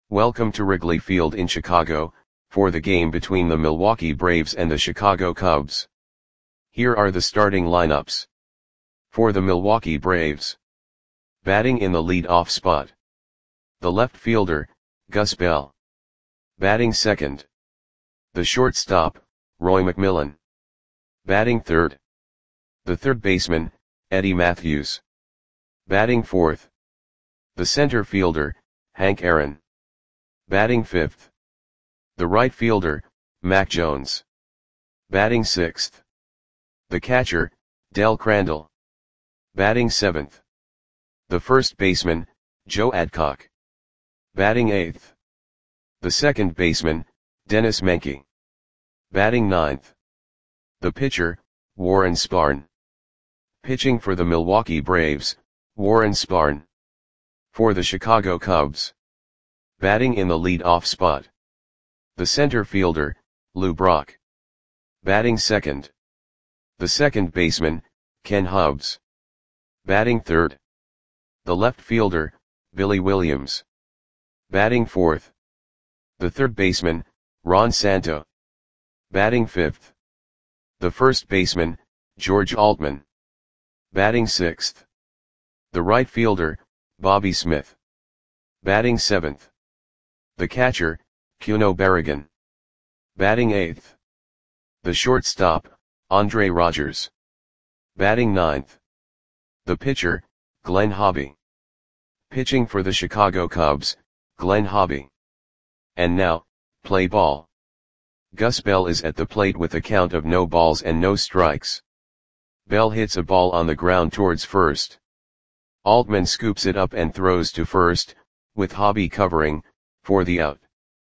Welcome to Wrigley Field in Chicago, for the game between the Milwaukee Braves and the Chicago Cubs. Here are the starting lineups. For the Milwaukee Braves. Batting in the lead-off spot. The left fielder, Gus Bell. Batting second. The shortstop, Roy McMillan. Batting third. The third baseman, Eddie Mathews. Batting fourth. The center fielder, Hank Aaron. Batting fifth. The right fielder, Mac Jones. Batting sixth. The catcher, Del Crandall. Batting seventh. The first baseman, Joe Adcock. Batting eighth. The second baseman, Dennis Menke. Batting ninth. The pitcher, Warren Spahn. Pitching for the Milwaukee Braves, Warren Spahn. For the Chicago Cubs. Batting in the lead-off spot. The center fielder, Lou Brock. Batting second. The second baseman, Ken Hubbs. Batting third. The left fielder, Billy Williams. Batting fourth. The third baseman, Ron Santo. Batting fifth. The first baseman, George Altman. Batting sixth. The right fielder, Bobby Smith. Batting seventh. The catcher, Cuno Barragan. Batting eighth. The shortstop, Andre Rogers. Batting ninth. The pitcher, Glenn Hobby. Pitching for the Chicago Cubs, Glenn Hobby. And now, play ball. Gus Bell is at the plate with a count of no balls and no strikes. Bell hits a ball on the ground towards first. Altman scoops it up and throws to first, with Hobby covering, for the out.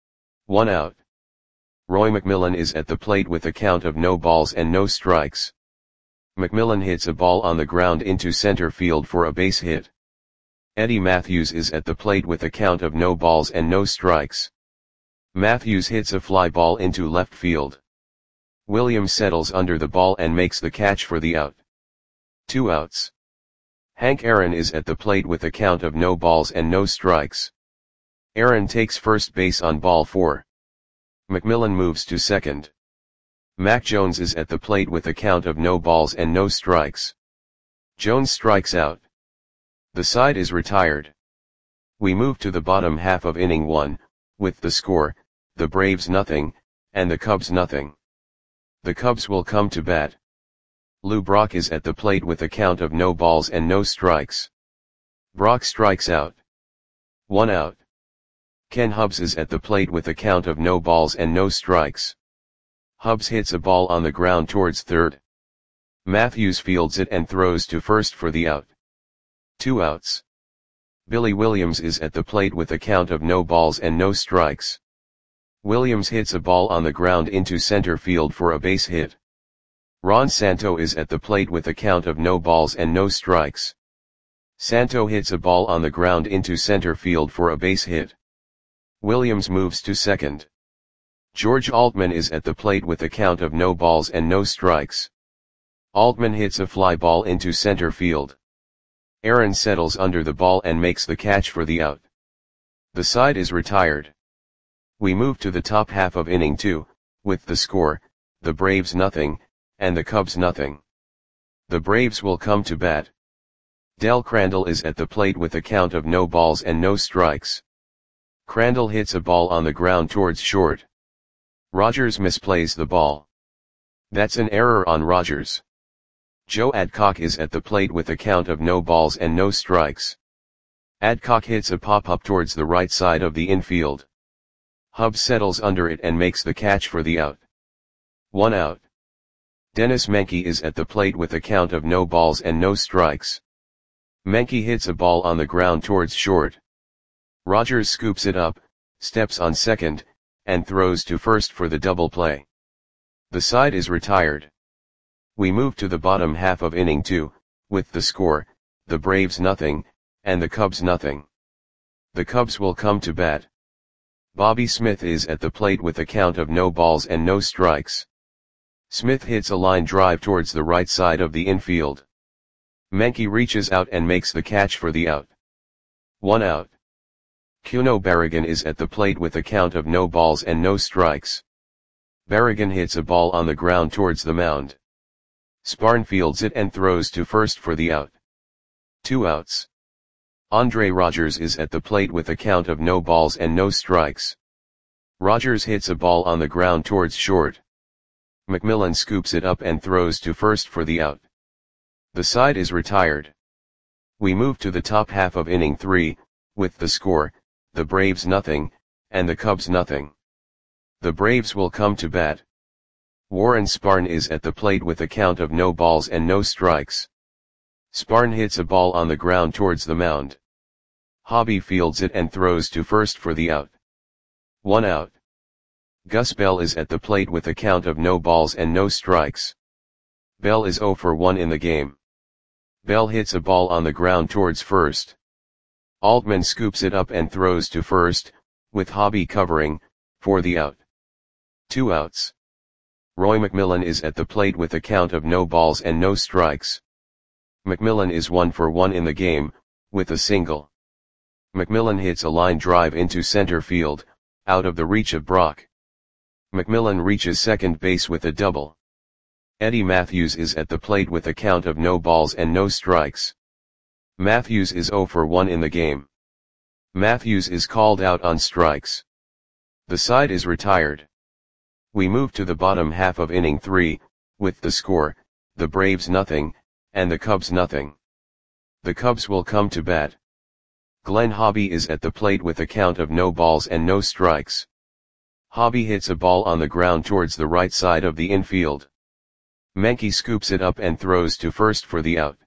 1 out. Roy McMillan is at the plate with a count of no balls and no strikes. McMillan hits a ball on the ground into center field for a base hit. Eddie Mathews is at the plate with a count of no balls and no strikes. Mathews hits a fly ball into left field. Williams settles under the ball and makes the catch for the out. 2 outs. Hank Aaron is at the plate with a count of no balls and no strikes. Aaron takes first base on ball 4. McMillan moves to second. Mac Jones is at the plate with a count of no balls and no strikes. Jones strikes out. The side is retired. We move to the bottom half of inning 1, with the score, the Braves nothing, and the Cubs nothing. The Cubs will come to bat. Lou Brock is at the plate with a count of no balls and no strikes. Brock strikes out. 1 out. Ken Hubbs is at the plate with a count of no balls and no strikes. Hubbs hits a ball on the ground towards third. Mathews fields it and throws to first for the out. 2 outs. Billy Williams is at the plate with a count of no balls and no strikes. Williams hits a ball on the ground into center field for a base hit. Ron Santo is at the plate with a count of no balls and no strikes. Santo hits a ball on the ground into center field for a base hit. Williams moves to second. George Altman is at the plate with a count of no balls and no strikes. Altman hits a fly ball into center field. Aaron settles under the ball and makes the catch for the out. The side is retired. We move to the top half of inning 2, with the score, the Braves nothing, and the Cubs nothing. The Braves will come to bat. Del Crandall is at the plate with a count of no balls and no strikes. Crandall hits a ball on the ground towards short. Rogers misplays the ball. That's an error on Rogers. Joe Adcock is at the plate with a count of no balls and no strikes. Adcock hits a pop-up towards the right side of the infield. Hubbs settles under it and makes the catch for the out. 1 out. Dennis Menke is at the plate with a count of no balls and no strikes. Menke hits a ball on the ground towards short. Rogers scoops it up, steps on second, and throws to first for the double play. The side is retired. We move to the bottom half of inning 2, with the score, the Braves nothing, and the Cubs nothing. The Cubs will come to bat. Bobby Smith is at the plate with a count of no balls and no strikes. Smith hits a line drive towards the right side of the infield. Menke reaches out and makes the catch for the out. 1 out. Kuno Barragan is at the plate with a count of no balls and no strikes. Barragan hits a ball on the ground towards the mound. Sparn fields it and throws to first for the out. 2 outs. Andre Rogers is at the plate with a count of no balls and no strikes. Rogers hits a ball on the ground towards short. McMillan scoops it up and throws to first for the out. The side is retired. We move to the top half of inning 3, with the score, the Braves nothing, and the Cubs nothing. The Braves will come to bat. Warren Sparn is at the plate with a count of no balls and no strikes. Sparn hits a ball on the ground towards the mound. Hobby fields it and throws to first for the out. 1 out. Gus Bell is at the plate with a count of no balls and no strikes. Bell is 0 for 1 in the game. Bell hits a ball on the ground towards first. Altman scoops it up and throws to first, with Hobby covering, for the out. 2 outs. Roy McMillan is at the plate with a count of no balls and no strikes. McMillan is 1 for 1 in the game, with a single. McMillan hits a line drive into center field, out of the reach of Brock. McMillan reaches second base with a double. Eddie Matthews is at the plate with a count of no balls and no strikes. Matthews is 0 for 1 in the game. Matthews is called out on strikes. The side is retired. We move to the bottom half of inning 3, with the score, the Braves nothing, and the Cubs nothing. The Cubs will come to bat. Glenn Hobby is at the plate with a count of no balls and no strikes. Hobby hits a ball on the ground towards the right side of the infield. Menke scoops it up and throws to first for the out.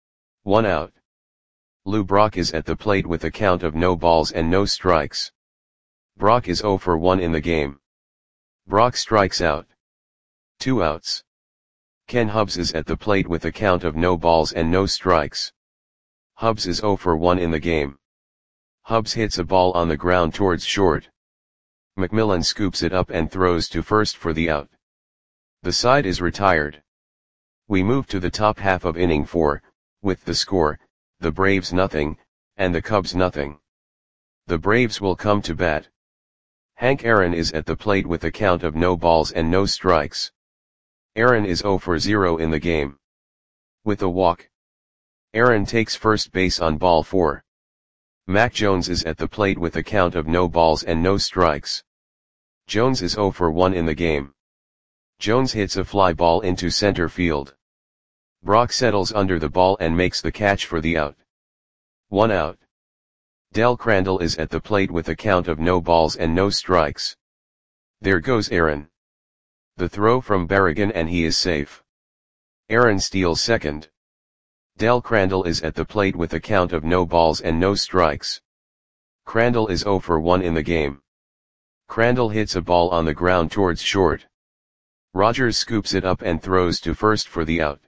1 out. Lou Brock is at the plate with a count of no balls and no strikes. Brock is 0 for 1 in the game. Brock strikes out. 2 outs. Ken Hubbs is at the plate with a count of no balls and no strikes. Hubbs is 0 for 1 in the game. Hubbs hits a ball on the ground towards short. McMillan scoops it up and throws to first for the out. The side is retired. We move to the top half of inning 4, with the score, the Braves nothing, and the Cubs nothing. The Braves will come to bat. Hank Aaron is at the plate with a count of no balls and no strikes. Aaron is 0 for 0 in the game. With a walk. Aaron takes first base on ball 4. Mac Jones is at the plate with a count of no balls and no strikes. Jones is 0 for 1 in the game. Jones hits a fly ball into center field. Brock settles under the ball and makes the catch for the out. 1 out. Del Crandall is at the plate with a count of no balls and no strikes. There goes Aaron. The throw from Barragan and he is safe. Aaron steals second. Del Crandall is at the plate with a count of no balls and no strikes. Crandall is 0 for 1 in the game. Crandall hits a ball on the ground towards short. Rogers scoops it up and throws to first for the out.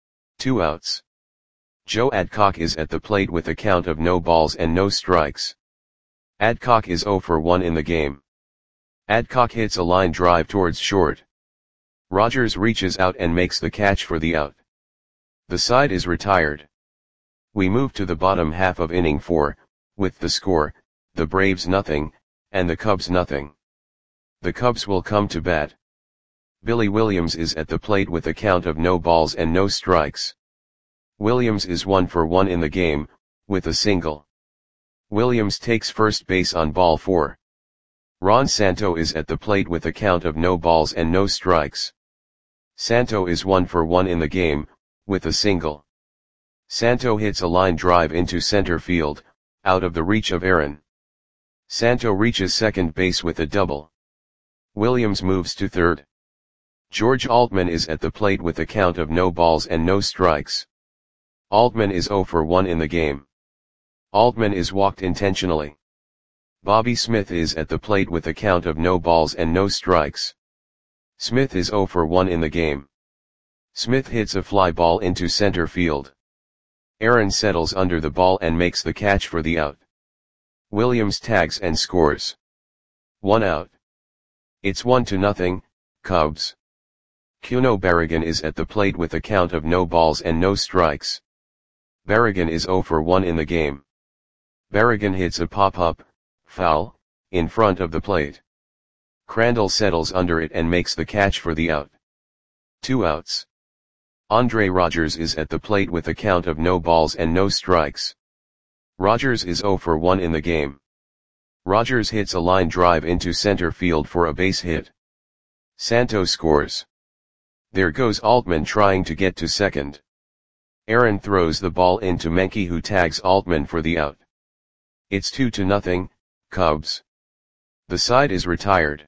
2 outs. Joe Adcock is at the plate with a count of no balls and no strikes. Adcock is 0 for 1 in the game. Adcock hits a line drive towards short. Rogers reaches out and makes the catch for the out. The side is retired. We move to the bottom half of inning 4, with the score, the Braves nothing, and the Cubs nothing. The Cubs will come to bat. Billy Williams is at the plate with a count of no balls and no strikes. Williams is 1 for 1 in the game, with a single. Williams takes first base on ball 4. Ron Santo is at the plate with a count of no balls and no strikes. Santo is 1 for 1 in the game, with a single. Santo hits a line drive into center field, out of the reach of Aaron. Santo reaches second base with a double. Williams moves to third. George Altman is at the plate with a count of no balls and no strikes. Altman is 0 for 1 in the game. Altman is walked intentionally. Bobby Smith is at the plate with a count of no balls and no strikes. Smith is 0 for 1 in the game. Smith hits a fly ball into center field. Aaron settles under the ball and makes the catch for the out. Williams tags and scores. 1 out. It's 1-0, Cubs. Kuno Barragan is at the plate with a count of no balls and no strikes. Barragan is 0 for 1 in the game. Barragan hits a pop-up, foul, in front of the plate. Crandall settles under it and makes the catch for the out. 2 outs. Andre Rogers is at the plate with a count of no balls and no strikes. Rogers is 0 for 1 in the game. Rogers hits a line drive into center field for a base hit. Santos scores. There goes Altman trying to get to second. Aaron throws the ball into Menke, who tags Altman for the out. It's 2-0, Cubs. The side is retired.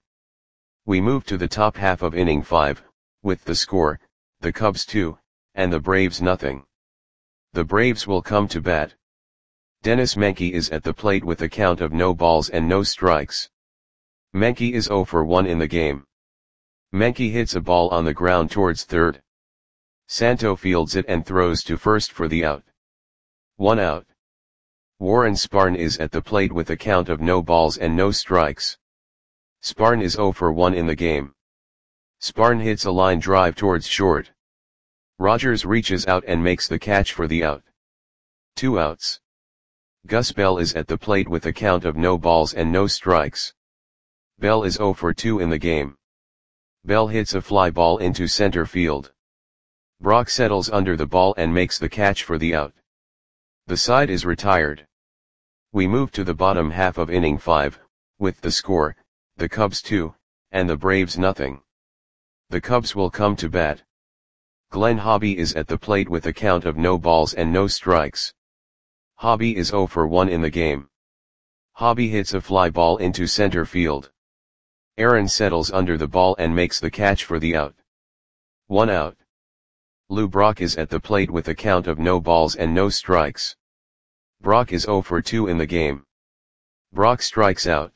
We move to the top half of inning 5, with the score, the Cubs 2, and the Braves nothing. The Braves will come to bat. Dennis Menke is at the plate with a count of no balls and no strikes. Menke is 0 for 1 in the game. Menke hits a ball on the ground towards third. Santo fields it and throws to first for the out. 1 out. Warren Sparn is at the plate with a count of no balls and no strikes. Sparn is 0 for 1 in the game. Sparn hits a line drive towards short. Rogers reaches out and makes the catch for the out. 2 outs. Gus Bell is at the plate with a count of no balls and no strikes. Bell is 0 for 2 in the game. Bell hits a fly ball into center field. Brock settles under the ball and makes the catch for the out. The side is retired. We move to the bottom half of inning 5, with the score, the Cubs 2, and the Braves nothing. The Cubs will come to bat. Glenn Hobby is at the plate with a count of no balls and no strikes. Hobby is 0 for 1 in the game. Hobby hits a fly ball into center field. Aaron settles under the ball and makes the catch for the out. 1 out. Lou Brock is at the plate with a count of no balls and no strikes. Brock is 0 for 2 in the game. Brock strikes out.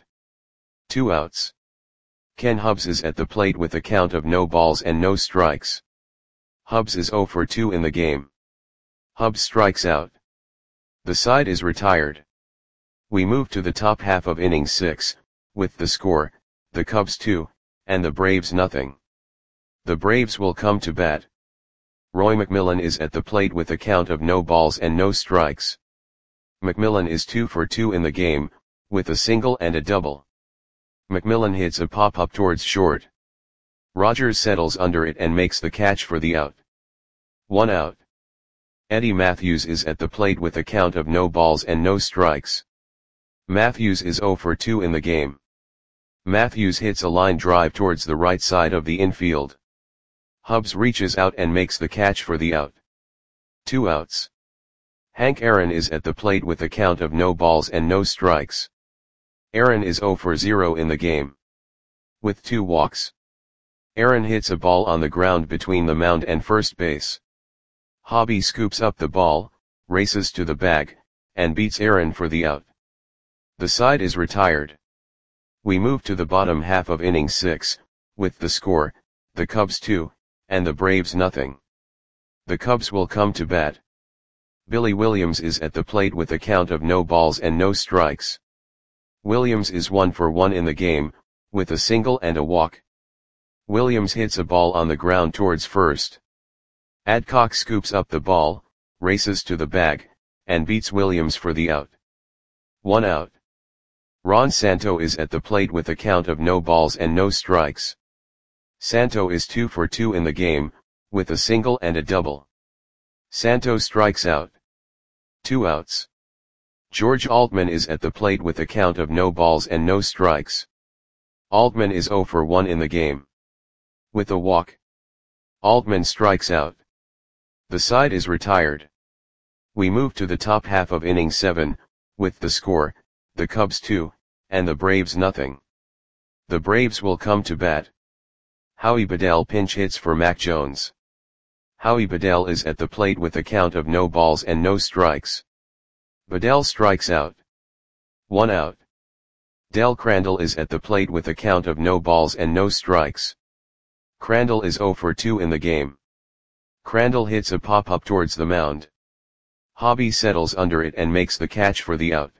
2 outs. Ken Hubbs is at the plate with a count of no balls and no strikes. Hubbs is 0 for 2 in the game. Hubbs strikes out. The side is retired. We move to the top half of inning 6, with the score, the Cubs 2, and the Braves nothing. The Braves will come to bat. Roy McMillan is at the plate with a count of no balls and no strikes. McMillan is 2 for 2 in the game, with a single and a double. McMillan hits a pop-up towards short. Rogers settles under it and makes the catch for the out. 1 out. Eddie Matthews is at the plate with a count of no balls and no strikes. Matthews is 0 for 2 in the game. Matthews hits a line drive towards the right side of the infield. Hubbs reaches out and makes the catch for the out. 2 outs. Hank Aaron is at the plate with a count of no balls and no strikes. Aaron is 0 for 0 in the game. With 2 walks. Aaron hits a ball on the ground between the mound and first base. Hobby scoops up the ball, races to the bag, and beats Aaron for the out. The side is retired. We move to the bottom half of inning 6, with the score, the Cubs 2, and the Braves nothing. The Cubs will come to bat. Billy Williams is at the plate with a count of no balls and no strikes. Williams is 1 for 1 in the game, with a single and a walk. Williams hits a ball on the ground towards first. Adcock scoops up the ball, races to the bag, and beats Williams for the out. 1 out. Ron Santo is at the plate with a count of no balls and no strikes. Santo is 2 for 2 in the game, with a single and a double. Santo strikes out. 2 outs. George Altman is at the plate with a count of no balls and no strikes. Altman is 0 for 1 in the game. With a walk. Altman strikes out. The side is retired. We move to the top half of inning 7, with the score, the Cubs 2, and the Braves nothing. The Braves will come to bat. Howie Bedell pinch hits for Mac Jones. Howie Bedell is at the plate with a count of no balls and no strikes. Bedell strikes out. 1 out. Del Crandall is at the plate with a count of no balls and no strikes. Crandall is 0 for 2 in the game. Crandall hits a pop-up towards the mound. Hobby settles under it and makes the catch for the out.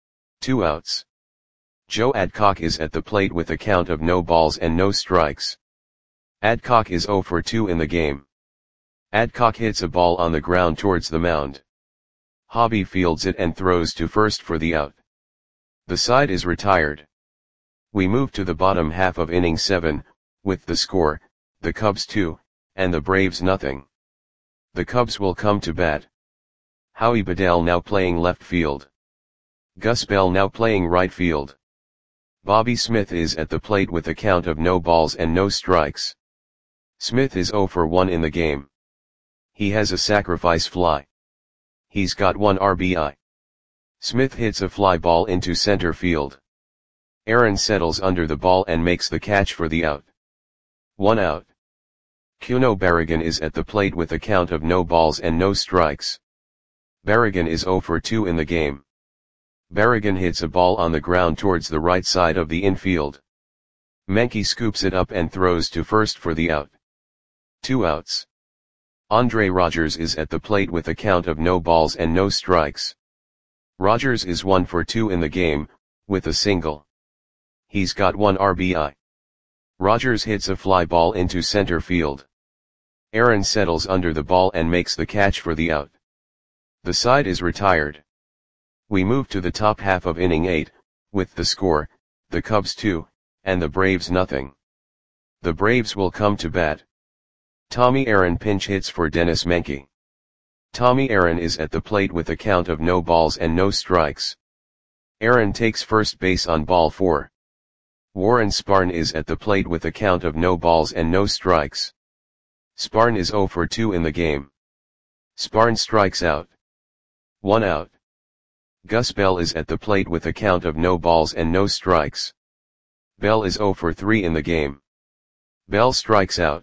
2 outs. Joe Adcock is at the plate with a count of no balls and no strikes. Adcock is 0 for 2 in the game. Adcock hits a ball on the ground towards the mound. Hobby fields it and throws to first for the out. The side is retired. We move to the bottom half of inning 7, with the score, the Cubs 2, and the Braves nothing. The Cubs will come to bat. Howie Bedell now playing left field. Gus Bell now playing right field. Bobby Smith is at the plate with a count of no balls and no strikes. Smith is 0 for 1 in the game. He has a sacrifice fly. He's got 1 RBI. Smith hits a fly ball into center field. Aaron settles under the ball and makes the catch for the out. 1 out. Cuno Barragan is at the plate with a count of no balls and no strikes. Barragan is 0 for 2 in the game. Barragan hits a ball on the ground towards the right side of the infield. Menke scoops it up and throws to first for the out. 2 outs. Andre Rogers is at the plate with a count of no balls and no strikes. Rogers is 1 for 2 in the game, with a single. He's got 1 RBI. Rogers hits a fly ball into center field. Aaron settles under the ball and makes the catch for the out. The side is retired. We move to the top half of inning 8, with the score, the Cubs 2, and the Braves nothing. The Braves will come to bat. Tommy Aaron pinch hits for Dennis Menke. Tommy Aaron is at the plate with a count of no balls and no strikes. Aaron takes first base on ball 4. Warren Sparn is at the plate with a count of no balls and no strikes. Sparn is 0 for 2 in the game. Sparn strikes out. 1 out. Gus Bell is at the plate with a count of no balls and no strikes. Bell is 0 for 3 in the game. Bell strikes out.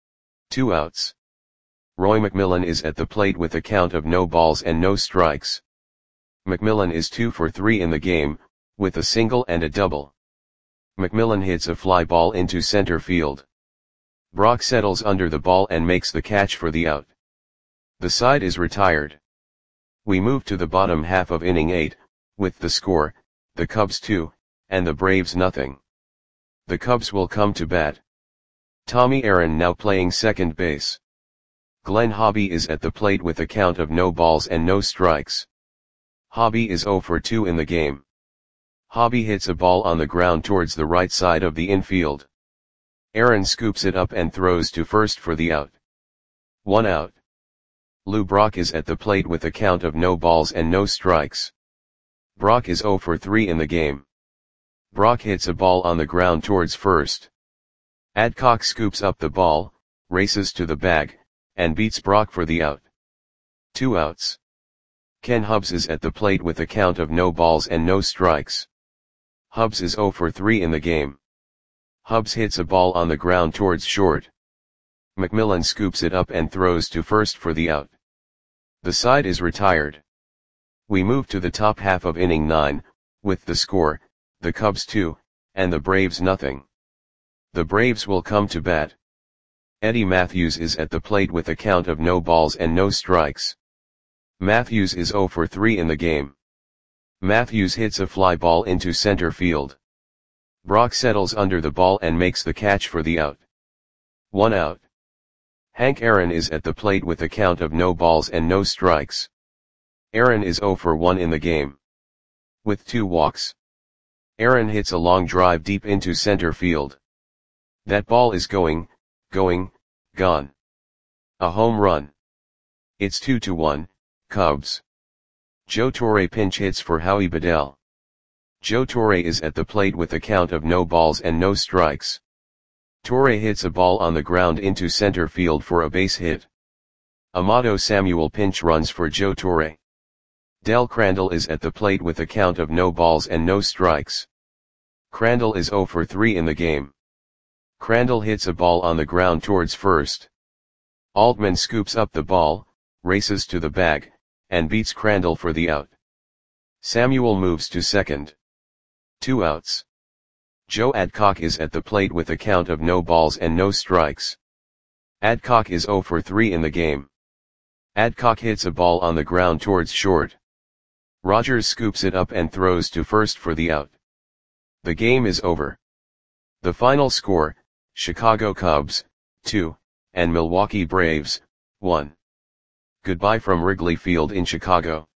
2 outs. Roy McMillan is at the plate with a count of no balls and no strikes. McMillan is 2 for 3 in the game, with a single and a double. McMillan hits a fly ball into center field. Brock settles under the ball and makes the catch for the out. The side is retired. We move to the bottom half of inning 8, with the score, the Cubs 2, and the Braves nothing. The Cubs will come to bat. Tommy Aaron now playing second base. Glenn Hobby is at the plate with a count of no balls and no strikes. Hobby is 0 for 2 in the game. Hobby hits a ball on the ground towards the right side of the infield. Aaron scoops it up and throws to first for the out. 1 out. Lou Brock is at the plate with a count of no balls and no strikes. Brock is 0 for 3 in the game. Brock hits a ball on the ground towards first. Adcock scoops up the ball, races to the bag, and beats Brock for the out. 2 outs. Ken Hubbs is at the plate with a count of no balls and no strikes. Hubbs is 0 for 3 in the game. Hubbs hits a ball on the ground towards short. McMillan scoops it up and throws to first for the out. The side is retired. We move to the top half of inning 9, with the score, the Cubs 2, and the Braves nothing. The Braves will come to bat. Eddie Matthews is at the plate with a count of no balls and no strikes. Matthews is 0 for 3 in the game. Matthews hits a fly ball into center field. Brock settles under the ball and makes the catch for the out. 1 out. Hank Aaron is at the plate with a count of no balls and no strikes. Aaron is 0 for 1 in the game. With 2 walks. Aaron hits a long drive deep into center field. That ball is going, gone. A home run. It's 2-1, Cubs. Joe Torre pinch hits for Howie Bedell. Joe Torre is at the plate with a count of no balls and no strikes. Torre hits a ball on the ground into center field for a base hit. Amato Samuel pinch runs for Joe Torre. Del Crandall is at the plate with a count of no balls and no strikes. Crandall is 0 for 3 in the game. Crandall hits a ball on the ground towards first. Altman scoops up the ball, races to the bag, and beats Crandall for the out. Samuel moves to second. 2 outs. Joe Adcock is at the plate with a count of no balls and no strikes. Adcock is 0 for 3 in the game. Adcock hits a ball on the ground towards short. Rogers scoops it up and throws to first for the out. The game is over. The final score, Chicago Cubs, 2, and Milwaukee Braves, 1. Goodbye from Wrigley Field in Chicago.